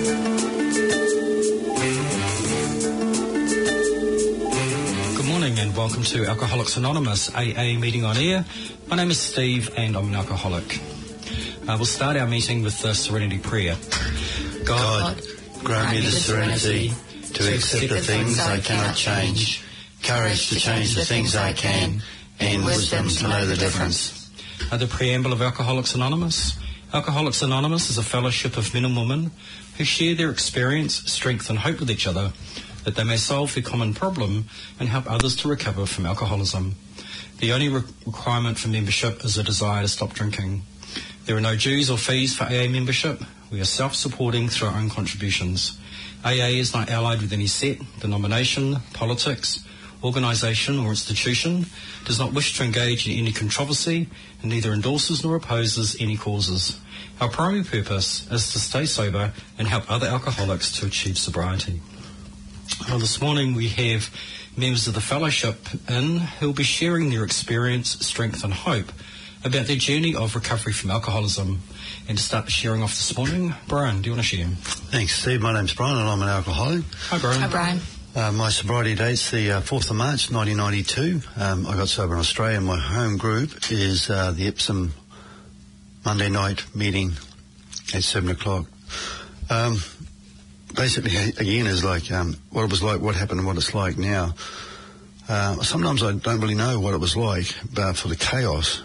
Good morning and welcome to Alcoholics Anonymous AA meeting on air. My name is Steve and I'm an alcoholic. We'll start our meeting with the Serenity Prayer. God, grant me the serenity to accept the things I cannot change, courage to change the things I can, and wisdom to know the difference. The preamble of Alcoholics Anonymous. Alcoholics Anonymous is a fellowship of men and women who share their experience, strength and hope with each other, that they may solve their common problem and help others to recover from alcoholism. The only requirement for membership is a desire to stop drinking. There are no dues or fees for AA membership. We are self-supporting through our own contributions. AA is not allied with any set, denomination, politics, organisation or institution, does not wish to engage in any controversy, and neither endorses nor opposes any causes. Our primary purpose is to stay sober and help other alcoholics to achieve sobriety. Well, this morning we have members of the fellowship in who will be sharing their experience, strength and hope about their journey of recovery from alcoholism. And to start sharing off this morning, Brian, do you want to share? Thanks, Steve. My name's Brian and I'm an alcoholic. Hi, Brian. Hi, Brian. My sobriety date's the 4th of March 1992. I got sober in Australia. My home group is the Epsom Monday night meeting at 7 o'clock. Basically, again, is like what it was like, what happened and what it's like now. Sometimes I don't really know what it was like, but for the chaos.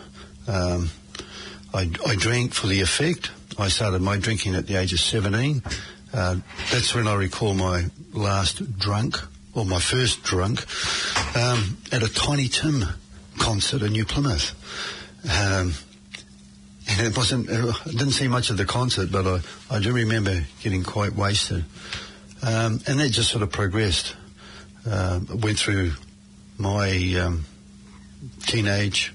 I drank for the effect. I started my drinking at the age of 17. That's when I recall my last drunk, or my first drunk, at a Tiny Tim concert in New Plymouth. And I didn't see much of the concert, but I do remember getting quite wasted. And that just sort of progressed. Went through my teenage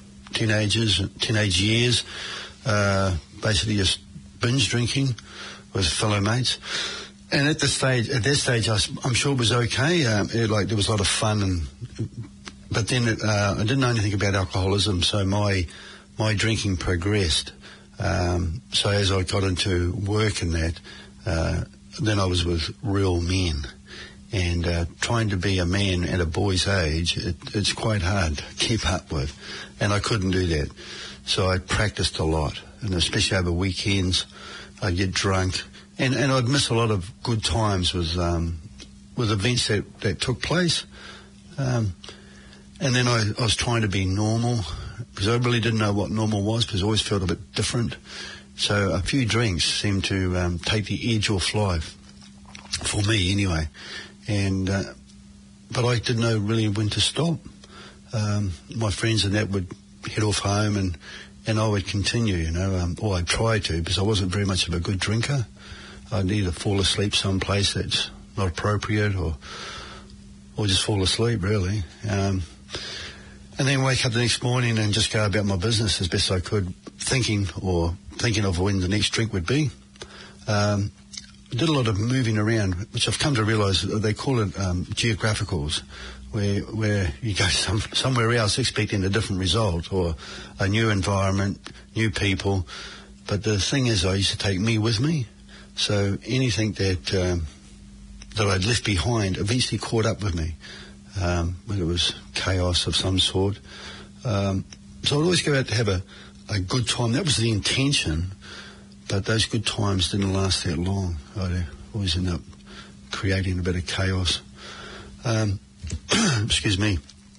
years, basically just binge drinking with fellow mates. And at that stage, I'm sure it was okay. There was a lot of fun, but then I didn't know anything about alcoholism, so my drinking progressed. So as I got into work and that, then I was with real men. And trying to be a man at a boy's age, it's quite hard to keep up with. And I couldn't do that. So I practiced a lot, and especially over weekends, I'd get drunk. And I'd miss a lot of good times with events that took place. And then I was trying to be normal, because I really didn't know what normal was, because I always felt a bit different. So a few drinks seemed to take the edge off life, for me anyway. And but I didn't know really when to stop. My friends and that would head off home, and I would continue, or I'd try to, because I wasn't very much of a good drinker. I'd either fall asleep someplace that's not appropriate, or just fall asleep, really. And then wake up the next morning and just go about my business as best I could, thinking of when the next drink would be. I did a lot of moving around, which I've come to realise they call it geographicals, where you go somewhere else expecting a different result or a new environment, new people. But the thing is, I used to take me with me, so anything that I'd left behind eventually caught up with me, whether it was chaos of some sort. So I'd always go out to have a good time. That was the intention. But those good times didn't last that long. I'd always end up creating a bit of chaos. Excuse me.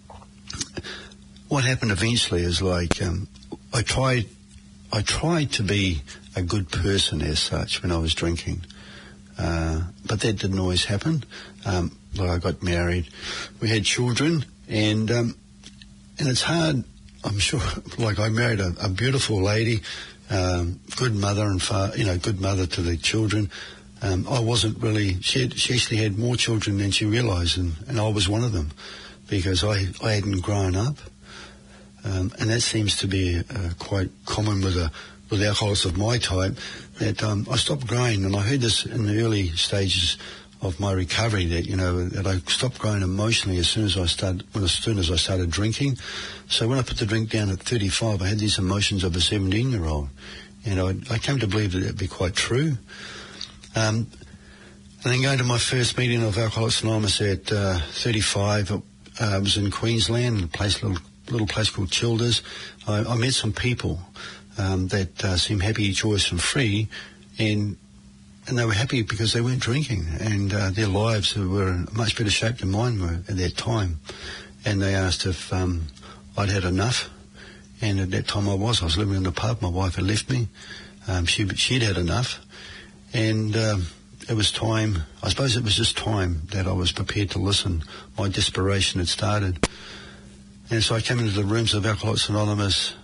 What happened eventually is like I tried to be a good person as such when I was drinking, but that didn't always happen. I got married, we had children, and it's hard. I'm sure. Like I married a beautiful lady. Good mother and good mother to the children. I wasn't really. She actually had more children than she realised, and I was one of them, because I hadn't grown up, and that seems to be quite common with alcoholics of my type. That I stopped growing, and I heard this in the early stages of my recovery. That I stopped growing emotionally as soon as I started drinking. So when I put the drink down at 35, I had these emotions of a 17-year-old. And I came to believe that it'd be quite true. And then going to my first meeting of Alcoholics Anonymous at 35, it was in Queensland, a little place called Childers. I met some people that seemed happy, joyous and free, and they were happy because they weren't drinking, and their lives were in much better shape than mine were at that time. And they asked if I'd had enough, and at that time I was living in the pub. My wife had left me. She'd had enough, and it was time, I suppose it was just time that I was prepared to listen. My desperation had started. And so I came into the rooms of Alcoholics Anonymous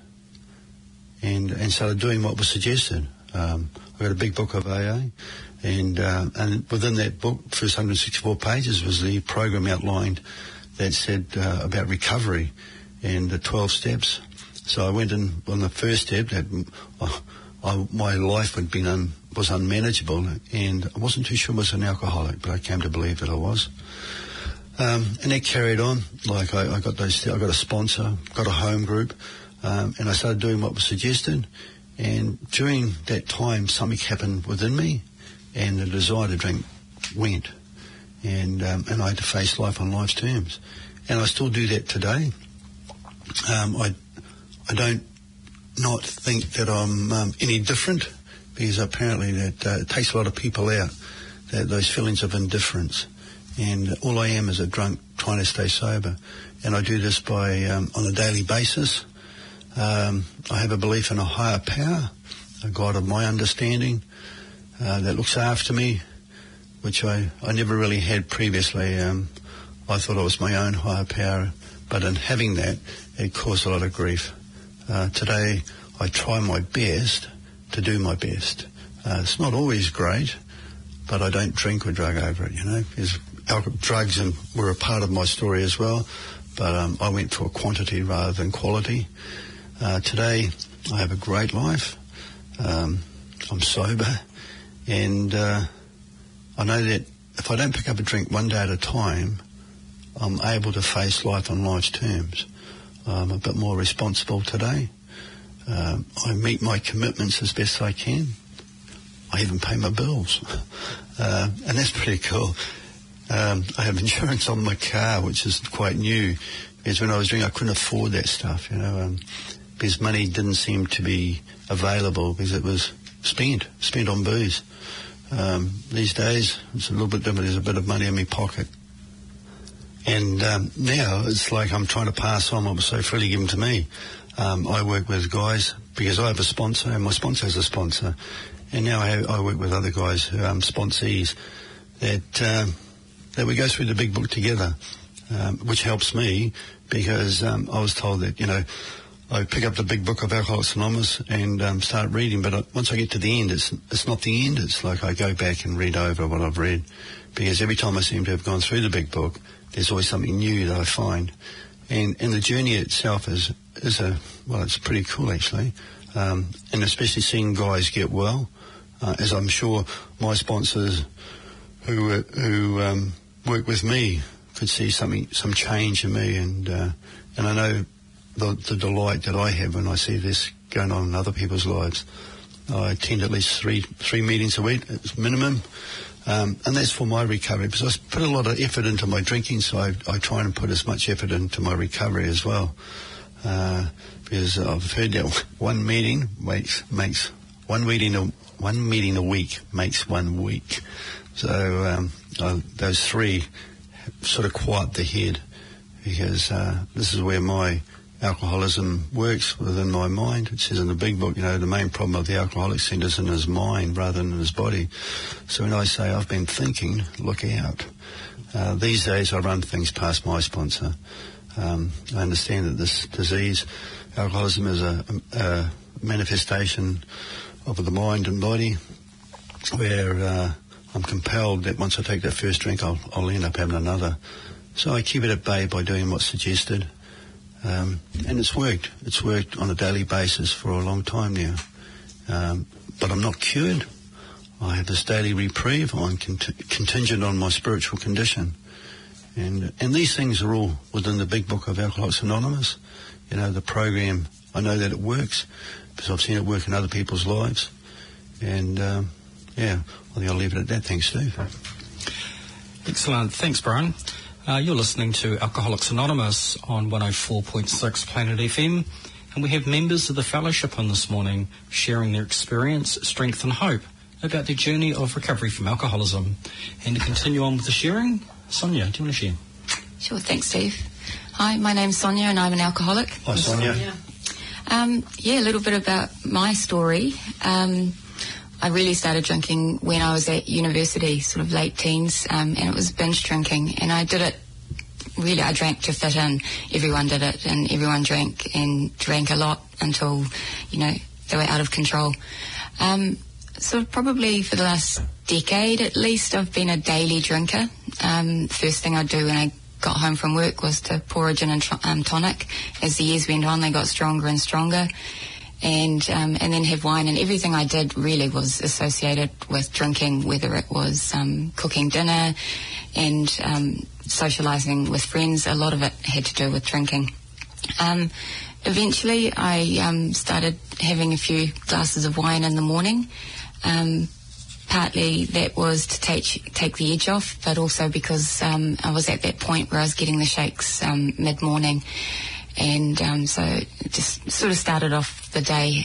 and started doing what was suggested. I got a big book of AA, and within that book, first 164 pages was the program outlined that said about recovery and the 12 steps. So I went in on the first step that my life was unmanageable, and I wasn't too sure I was an alcoholic, but I came to believe that I was. And that carried on. Like I got those. I got a sponsor, got a home group, and I started doing what was suggested. And during that time, something happened within me, and the desire to drink went. And I had to face life on life's terms, and I still do that today. I don't not think that I'm any different, because apparently that it takes a lot of people out, those feelings of indifference. And all I am is a drunk trying to stay sober. And I do this by on a daily basis. I have a belief in a higher power, a God of my understanding that looks after me, which I never really had previously. I thought I was my own higher power, but in having that, it caused a lot of grief. Today, I try my best to do my best. It's not always great, but I don't drink or drug over it, because drugs were a part of my story as well, but I went for quantity rather than quality. Today, I have a great life. I'm sober, and I know that if I don't pick up a drink one day at a time, I'm able to face life on life's terms. I'm a bit more responsible today. I meet my commitments as best I can. I even pay my bills, and that's pretty cool. I have insurance on my car, which is quite new, because when I was drinking, I couldn't afford that stuff, because money didn't seem to be available because it was spent on booze. These days, it's a little bit different. There's a bit of money in my pocket. And now it's like I'm trying to pass on what was so freely given to me. I work with guys because I have a sponsor, and my sponsor has a sponsor. And now I work with other guys, sponsees, that we go through the big book together, which helps me because I was told that, I pick up the big book of Alcoholics Anonymous and start reading, but once I get to the end, it's not the end. It's like I go back and read over what I've read, because every time I seem to have gone through the big book, there's always something new that I find. And the journey itself is it's pretty cool, actually. And especially seeing guys get well, as I'm sure my sponsors who work with me could see some change in me, and I know the delight that I have when I see this going on in other people's lives. I attend at least three meetings a week, it's minimum, and that's for my recovery, because I put a lot of effort into my drinking, so I try and put as much effort into my recovery as well, because I've heard that one meeting makes one meeting a week makes 1 week. So those three sort of quiet the head, because this is where my alcoholism works within my mind. It says in the big book, the main problem of the alcoholic centers in his mind rather than in his body. So when I say I've been thinking, look out. These days I run things past my sponsor. I understand that this disease, alcoholism, is a manifestation of the mind and body, where I'm compelled that once I take that first drink, I'll end up having another. So I keep it at bay by doing what's suggested. And it's worked. It's worked on a daily basis for a long time now. But I'm not cured. I have this daily reprieve. I'm contingent on my spiritual condition. And these things are all within the big book of Alcoholics Anonymous. The program, I know that it works because I've seen it work in other people's lives. And, I think I'll leave it at that. Thanks, Steve. Excellent. Thanks, Brian. You're listening to Alcoholics Anonymous on 104.6 Planet FM, and we have members of the fellowship on this morning sharing their experience, strength and hope about their journey of recovery from alcoholism. And to continue on with the sharing, Sonia, do you want to share? Sure, thanks, Steve. Hi, my name's Sonia and I'm an alcoholic. Hi, Sonia. A little bit about my story. I really started drinking when I was at university, sort of late teens, and it was binge drinking. And I did it, really, I drank to fit in. Everyone did it, and everyone drank a lot until, they were out of control. So probably for the last decade at least, I've been a daily drinker. First thing I'd do when I got home from work was to pour a gin and tonic. As the years went on, they got stronger and stronger. And then have wine, and everything I did really was associated with drinking, whether it was cooking dinner and socialising with friends. A lot of it had to do with drinking. Eventually I started having a few glasses of wine in the morning. Partly that was to take the edge off, but also because I was at that point where I was getting the shakes mid-morning. And so it just sort of started off the day.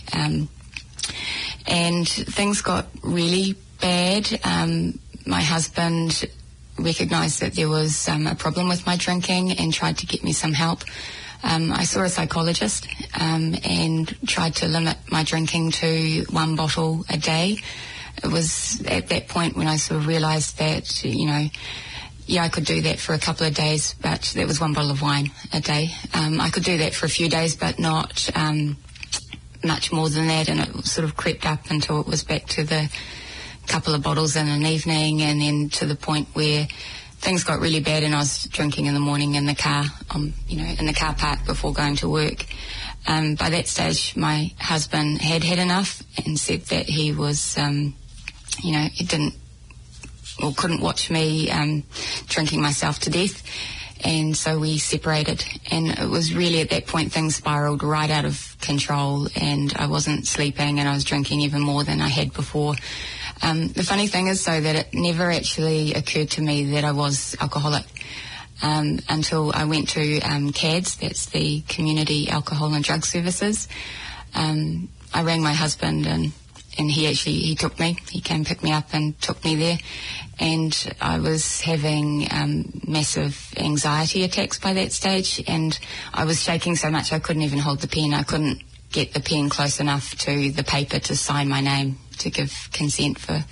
And things got really bad. My husband recognised that there was a problem with my drinking and tried to get me some help. I saw a psychologist and tried to limit my drinking to 1 bottle a day. It was at that point when I sort of realised that, I could do that for a couple of days, but that was 1 bottle of wine a day. I could do that for a few days, but not much more than that, and it sort of crept up until it was back to the couple of bottles in an evening, and then to the point where things got really bad and I was drinking in the morning in the car, in the car park before going to work. By that stage, my husband had enough and said that he was, he couldn't watch me drinking myself to death, and so we separated. And it was really at that point things spiraled right out of control, and I wasn't sleeping and I was drinking even more than I had before. The funny thing is, though, that it never actually occurred to me that I was alcoholic until I went to CADS, that's the Community Alcohol and Drug Services. I rang my husband and he took me. He came pick me up and took me there. And I was having massive anxiety attacks by that stage, and I was shaking so much I couldn't even hold the pen. I couldn't get the pen close enough to the paper to sign my name to give consent for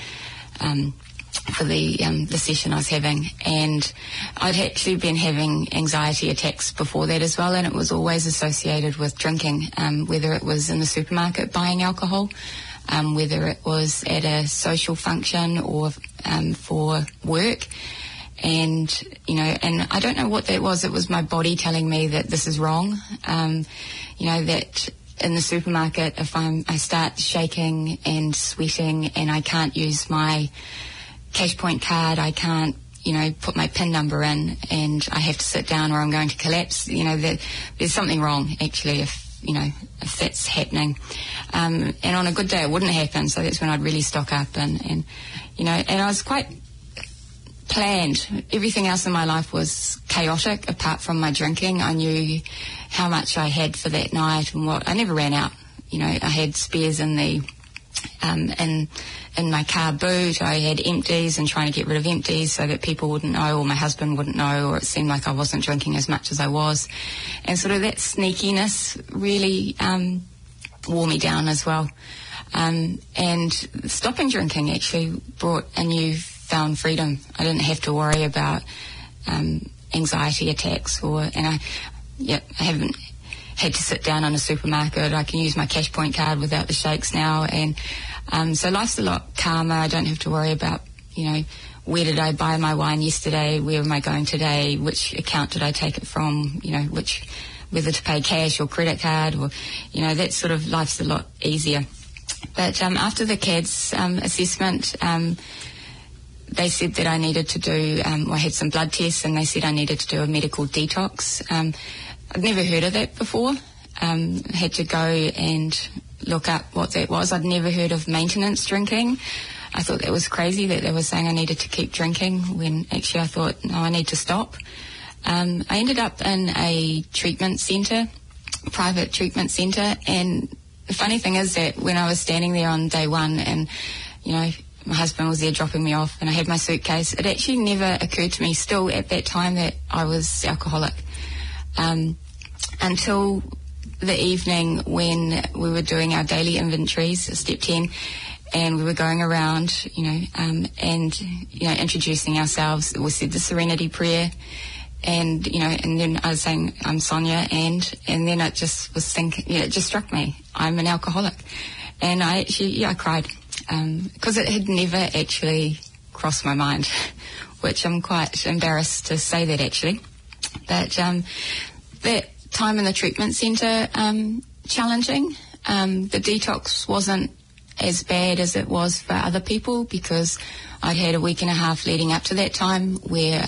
the session I was having. And I'd actually been having anxiety attacks before that as well, and it was always associated with drinking, whether it was in the supermarket buying alcohol, whether it was at a social function or for work. And I don't know what that was. It was my body telling me that this is wrong. That in the supermarket, if I start shaking and sweating and I can't use my cash point card, I can't, put my PIN number in, and I have to sit down or I'm going to collapse, there's something wrong, actually, if that's happening. And on a good day it wouldn't happen, so that's when I'd really stock up and I was quite planned. Everything else in my life was chaotic apart from my drinking. I knew how much I had for that night and I never ran out. I had spares in the in my car boot. I had empties and trying to get rid of empties so that people wouldn't know, or my husband wouldn't know, or it seemed like I wasn't drinking as much as I was. And sort of that sneakiness really wore me down as well. And stopping drinking actually brought a newfound freedom. I didn't have to worry about anxiety attacks, I haven't had to sit down in a supermarket. I can use my cash point card without the shakes now, and so life's a lot calmer. I don't have to worry about, where did I buy my wine yesterday, where am I going today, which account did I take it from, whether to pay cash or credit card, or, that sort of life's a lot easier. But after the CADS assessment, they said that I needed to do, I had some blood tests, and they said I needed to do a medical detox. I'd never heard of that before. Had to go and look up what that was. I'd never heard of maintenance drinking. I thought that was crazy that they were saying I needed to keep drinking when actually I thought, no, I need to stop. I ended up in a treatment centre, private treatment centre, and the funny thing is that when I was standing there on day one and, you know, my husband was there dropping me off and I had my suitcase, it actually never occurred to me still at that time that I was alcoholic. Until the evening when we were doing our daily inventories, step 10, and we were going around, and introducing ourselves. We said the Serenity Prayer, and then I was saying, I'm Sonia, and then it just was thinking, it just struck me, I'm an alcoholic. And I cried, because it had never actually crossed my mind, which I'm quite embarrassed to say that actually. But that time in the treatment centre, challenging. The detox wasn't as bad as it was for other people, because I'd had a week and a half leading up to that time where,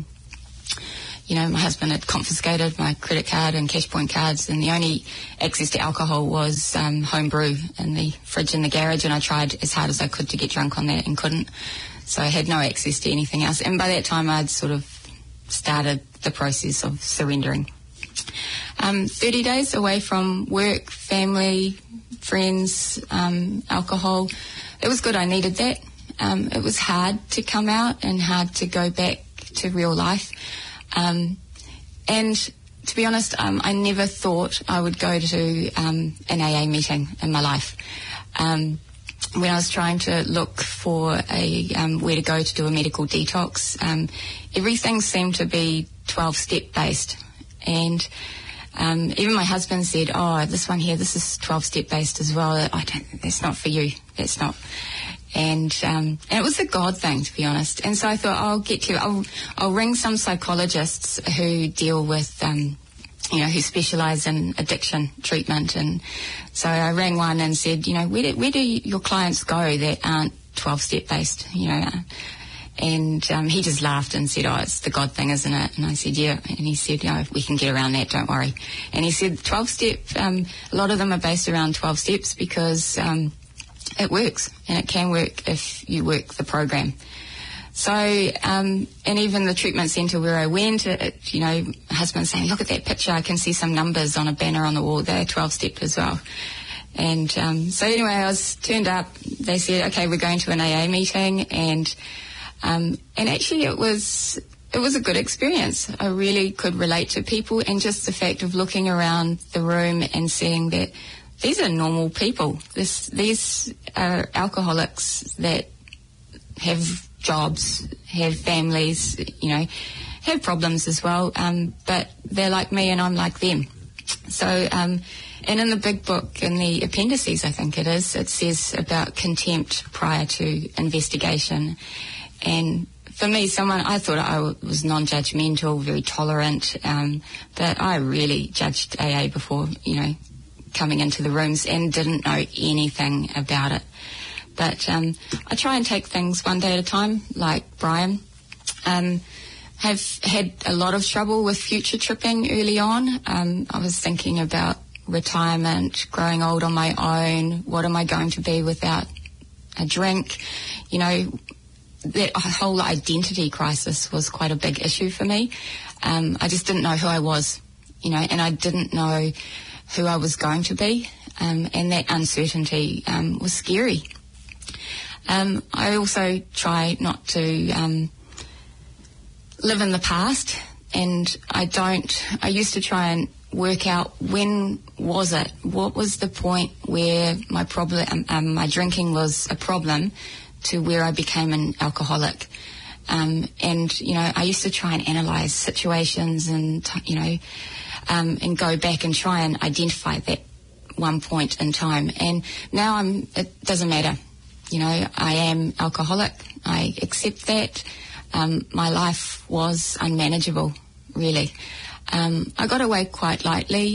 my husband had confiscated my credit card and cash point cards, and the only access to alcohol was home brew in the fridge in the garage, and I tried as hard as I could to get drunk on that and couldn't. So I had no access to anything else. And by that time I'd sort of started the process of surrendering. 30 days away from work, family, friends, alcohol. It was good, I needed that. It was hard to come out and hard to go back to real life. And to be honest, I never thought I would go to an AA meeting in my life. When I was trying to look for where to go to do a medical detox, everything seemed to be 12-step based. And even my husband said, this one here, this is 12-step based as well. That's not for you. That's not. And it was a God thing, to be honest. And so I thought, I'll ring some psychologists who deal with, who specialise in addiction treatment. And so I rang one and said, where do your clients go that aren't 12-step based, And he just laughed and said, it's the God thing, isn't it? And I said, yeah. And he said, we can get around that, don't worry. And he said 12-step, a lot of them are based around 12 steps because it works, and it can work if you work the program. So, and even the treatment centre where I went, my husband saying, look at that picture, I can see some numbers on a banner on the wall, they're 12-step as well. And so anyway, I was turned up, they said, okay, we're going to an AA meeting, and actually it was a good experience. I really could relate to people, and just the fact of looking around the room and seeing that these are normal people. These are alcoholics that have jobs, have families, have problems as well, but they're like me and I'm like them. So, and in the big book, in the appendices, I think it says about contempt prior to investigation. And for me, I thought I was non-judgmental, very tolerant, but I really judged AA before, coming into the rooms, and didn't know anything about it. But I try and take things one day at a time, like Brian. Have had a lot of trouble with future tripping early on. I was thinking about retirement, growing old on my own, what am I going to be without a drink? That whole identity crisis was quite a big issue for me. I just didn't know who I was, and I didn't know who I was going to be, and that uncertainty was scary. I also try not to live in the past, and I used to try and work out when was it, what was the point where my problem, my drinking was a problem, to where I became an alcoholic. And I used to try and analyse situations and go back and try and identify that one point in time. And now it doesn't matter. I am alcoholic. I accept that. My life was unmanageable, really. I got away quite lightly.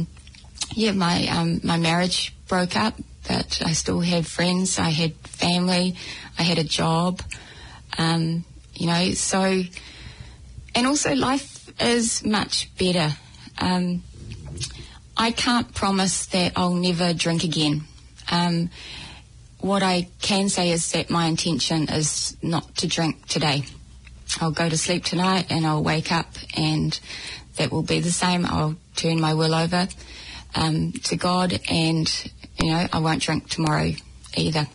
My marriage broke up, but I still had friends. I had family. I had a job. So, and also life is much better. I can't promise that I'll never drink again. what I can say is that my intention is not to drink today. I'll go to sleep tonight and I'll wake up and that will be the same. I'll turn my will over to God, and, you know, I won't drink tomorrow either.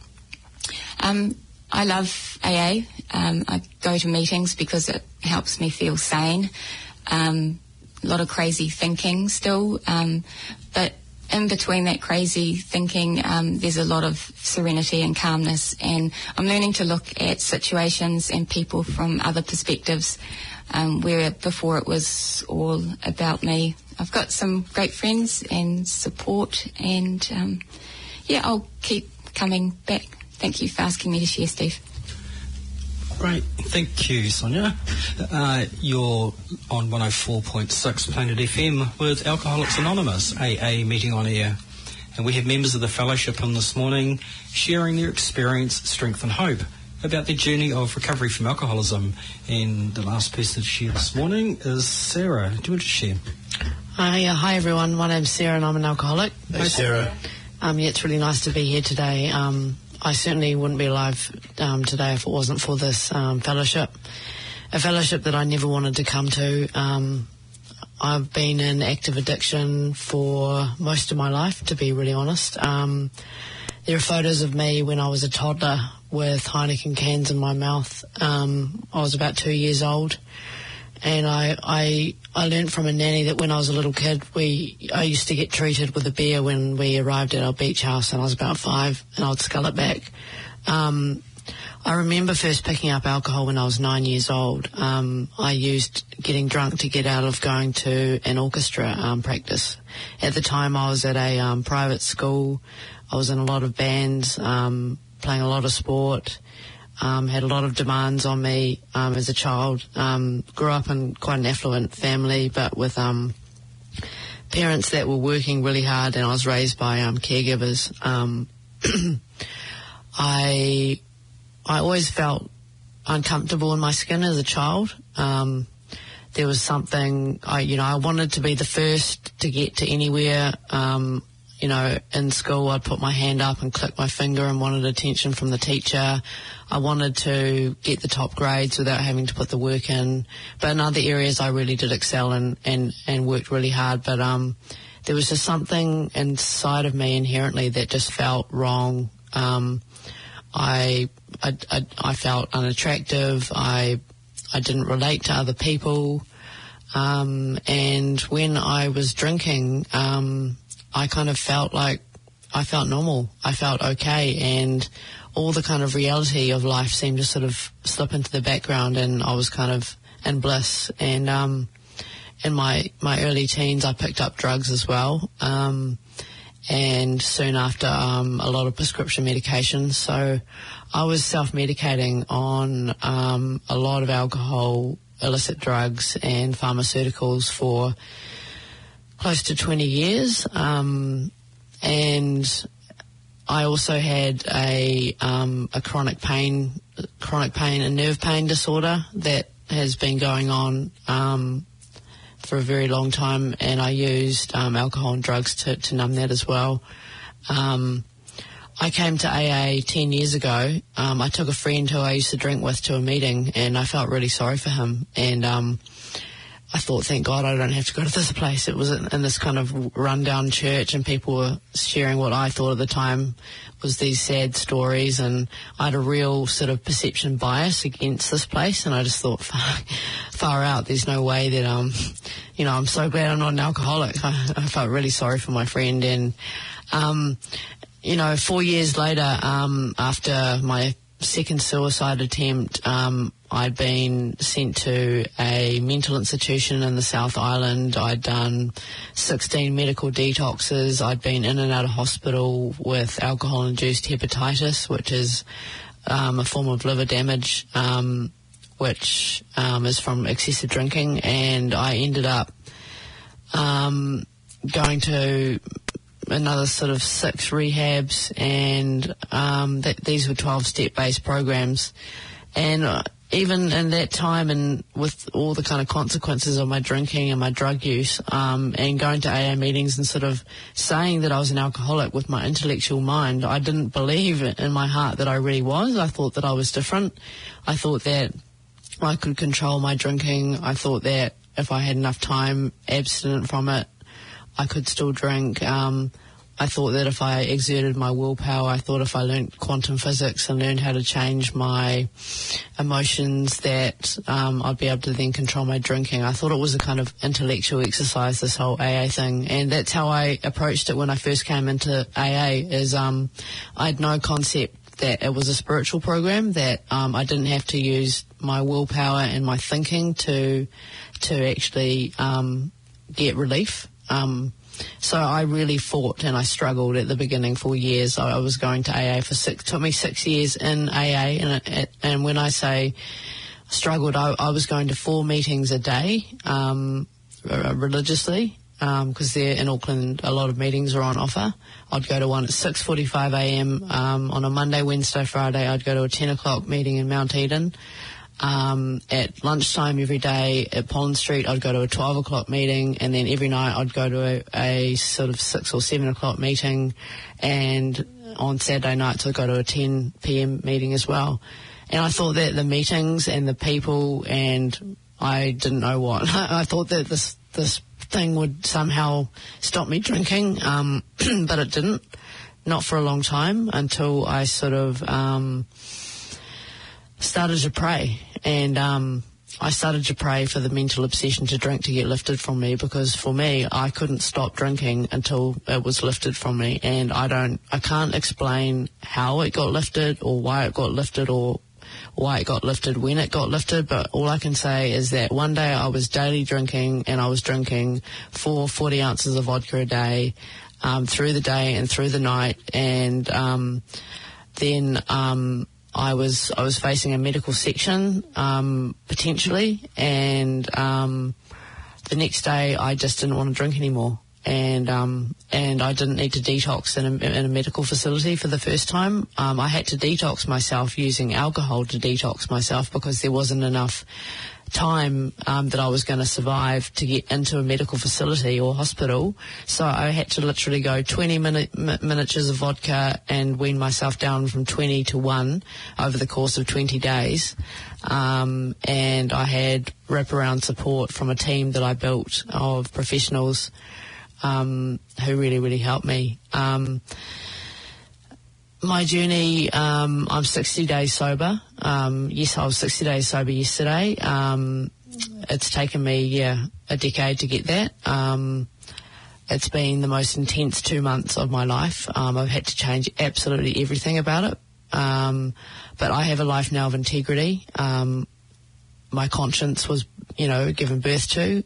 I love AA. I go to meetings because it helps me feel sane. A lot of crazy thinking still, but in between that crazy thinking, there's a lot of serenity and calmness, and I'm learning to look at situations and people from other perspectives, where before it was all about me. I've got some great friends and support, and I'll keep coming back. Thank you for asking me to share, Steve. Great. Thank you, Sonia. You're on 104.6 Planet FM with Alcoholics Anonymous, AA meeting on air. And we have members of the fellowship in this morning sharing their experience, strength and hope about their journey of recovery from alcoholism. And the last person to share this morning is Sarah. Do you want to share? Hi everyone. My name's Sarah and I'm an alcoholic. Hey, Sarah. It's really nice to be here today. I certainly wouldn't be alive today if it wasn't for this fellowship, a fellowship that I never wanted to come to. I've been in active addiction for most of my life, to be really honest. There are photos of me when I was a toddler with Heineken cans in my mouth. I was about 2 years old, and I learned from a nanny that when I was a little kid, I used to get treated with a beer when we arrived at our beach house, and I was about 5, and I would scull it back. I remember first picking up alcohol when I was 9 years old. I used getting drunk to get out of going to an orchestra practice. At the time, I was at a private school. I was in a lot of bands, playing a lot of sport. Had a lot of demands on me as a child. Grew up in quite an affluent family, but with parents that were working really hard, and I was raised by caregivers. I always felt uncomfortable in my skin as a child. There was something, I wanted to be the first to get to anywhere. In school I'd put my hand up and click my finger and wanted attention from the teacher. I wanted to get the top grades without having to put the work in. But in other areas I really did excel and worked really hard. But there was just something inside of me inherently that just felt wrong. I felt unattractive. I didn't relate to other people. And when I was drinking, I kind of felt like I felt normal. I felt okay, and all the kind of reality of life seemed to sort of slip into the background, and I was kind of in bliss. And in my early teens, I picked up drugs as well, and soon after, a lot of prescription medication. So I was self-medicating on a lot of alcohol, illicit drugs, and pharmaceuticals for close to 20 years, and I also had a chronic pain and nerve pain disorder that has been going on for a very long time, and I used alcohol and drugs to numb that as well. I came to AA 10 years ago. I took a friend who I used to drink with to a meeting, and I felt really sorry for him, and I thought, thank God I don't have to go to this place. It was in this kind of rundown church, and people were sharing what I thought at the time was these sad stories, and I had a real sort of perception bias against this place, and I just thought, far out, there's no way that, I'm so glad I'm not an alcoholic. I felt really sorry for my friend, and, 4 years later, after my second suicide attempt, I'd been sent to a mental institution in the South Island. I'd done 16 medical detoxes. I'd been in and out of hospital with alcohol-induced hepatitis, which is a form of liver damage, which is from excessive drinking. And I ended up going to another sort of 6 rehabs, and these were 12-step based programs. And even in that time, and with all the kind of consequences of my drinking and my drug use, and going to AA meetings and sort of saying that I was an alcoholic with my intellectual mind, I didn't believe in my heart that I really was. I thought that I was different. I thought that I could control my drinking. I thought that if I had enough time abstinent from it, I could still drink. I thought that if I exerted my willpower, I thought if I learnt quantum physics and learned how to change my emotions, that I'd be able to then control my drinking. I thought it was a kind of intellectual exercise, this whole AA thing. And that's how I approached it when I first came into AA, is I had no concept that it was a spiritual program, that I didn't have to use my willpower and my thinking to actually get relief. So I really fought and I struggled at the beginning for years. I was going to AA took me 6 years in AA, and when I say struggled, I was going to 4 meetings a day, religiously, because there in Auckland a lot of meetings are on offer. I'd go to one at 6:45 a.m. On a Monday, Wednesday, Friday. I'd go to a 10 o'clock meeting in Mount Eden. At lunchtime every day at Pollen Street, I'd go to a 12 o'clock meeting, and then every night I'd go to a sort of 6 or 7 o'clock meeting, and on Saturday nights I'd go to a 10 p.m. meeting as well. And I thought that the meetings and the people, and I didn't know what, I thought that this thing would somehow stop me drinking, but it didn't. Not for a long time, until I sort of started to pray. And I started to pray for the mental obsession to drink to get lifted from me, because for me, I couldn't stop drinking until it was lifted from me. And I can't explain how it got lifted, or why it got lifted, or why it got lifted when it got lifted, but all I can say is that one day I was daily drinking, and I was drinking 40 ounces of vodka a day, through the day and through the night. And then I was facing a medical section, potentially, and the next day I just didn't want to drink anymore, and I didn't need to detox in a medical facility for the first time. I had to detox myself using alcohol to detox myself, because there wasn't enough time that I was going to survive to get into a medical facility or hospital. So I had to literally go 20 miniatures of vodka and wean myself down from 20 to 1 over the course of 20 days. And I had wraparound support from a team that I built of professionals who really, really helped me. My journey, I'm 60 days sober. Yes, I was 60 days sober yesterday. It's taken me, a decade to get that. It's been the most intense 2 months of my life. I've had to change absolutely everything about it. But I have a life now of integrity. My conscience was, given birth to.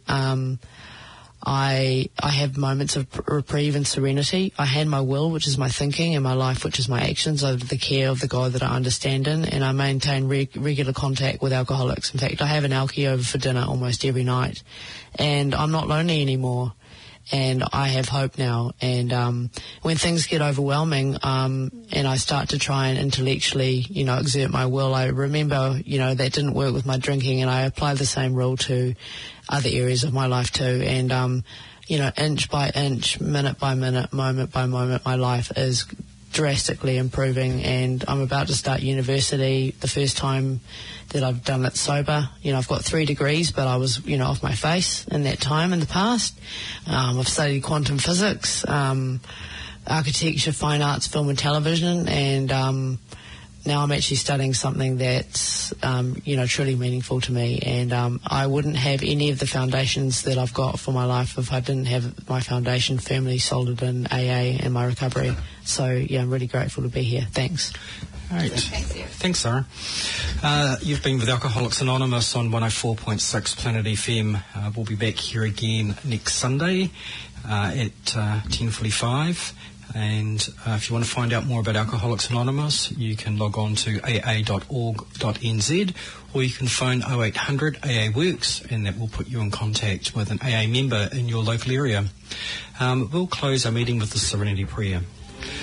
I have moments of reprieve and serenity. I hand my will, which is my thinking, and my life, which is my actions, over the care of the God that I understand in, and I maintain regular contact with alcoholics. In fact, I have an alkie over for dinner almost every night, and I'm not lonely anymore, and I have hope now. And when things get overwhelming, and I start to try and intellectually, exert my will, I remember, that didn't work with my drinking, and I apply the same rule to other areas of my life too. And, inch by inch, minute by minute, moment by moment, my life is drastically improving, and I'm about to start university, the first time that I've done it sober. I've got 3 degrees, but I was, off my face in that time in the past. I've studied quantum physics, architecture, fine arts, film and television, and now I'm actually studying something that's, truly meaningful to me. And I wouldn't have any of the foundations that I've got for my life if I didn't have my foundation firmly soldered in AA and my recovery. So, I'm really grateful to be here. Thanks. All right. Thanks, Sarah. You've been with Alcoholics Anonymous on 104.6 Planet FM. We'll be back here again next Sunday at 10:45. And if you want to find out more about Alcoholics Anonymous, you can log on to aa.org.nz, or you can phone 0800 AA Works, and that will put you in contact with an AA member in your local area. We'll close our meeting with the Serenity Prayer.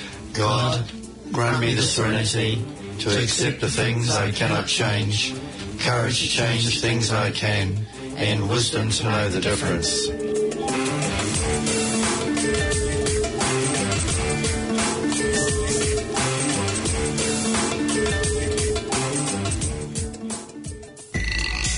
God, grant me the serenity to accept the things I cannot change, courage to change the things I can, and wisdom to know the difference.